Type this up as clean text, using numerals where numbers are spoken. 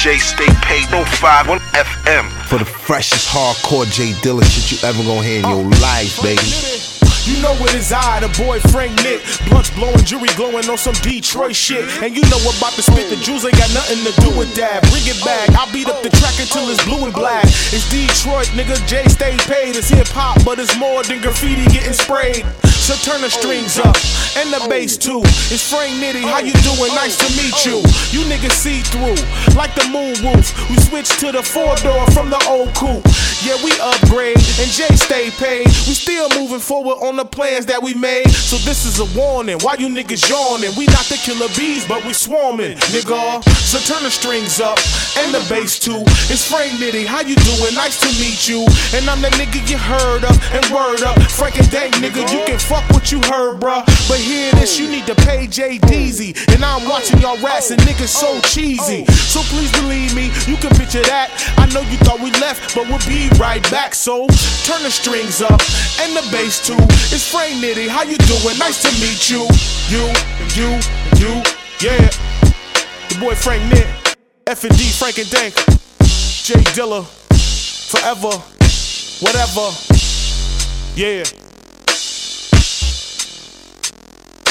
J stay paid, no 51 FM. For the freshest hardcore J Dilla shit you ever gonna hear in your life, baby. You know it is I, the boy Frank Nick. Blunts blowing, jewelry glowing on some Detroit shit. And you know about to spit, the Jews ain't got nothing to do with that. Bring it back, I'll beat up the track until it's blue and black. It's Detroit, nigga, Jay stay paid. It's hip hop, but it's more than graffiti getting sprayed. So turn the strings up, and the bass too. It's Frank Nitty, how you doing? Nice to meet you. You niggas see through, like the moon roof. We switched to the 4-door from the old coupe. Yeah, we upgrade, and Jay stay paid. We still moving forward on the plans that we made. So this is a warning, why you niggas yawning? We not the killer bees, but we swarming, nigga. So turn the strings up, and the bass too. It's Frank Nitty, how you doing? Nice to meet you. And I'm the nigga you heard of, and word up. Frank and Dank, nigga, you can fuck what you heard, bruh. But hear this, you need to pay Jay Deezy. And I'm watching y'all rats and niggas so cheesy. So please believe me, you can picture that. I know you thought we left, but we'll be right back. So turn the strings up, and the bass too. It's Frank Nitty, how you doing? Nice to meet you. You, yeah. The boy Frank Nitt, F&D, Frank and Dank, J Dilla, forever, whatever, yeah.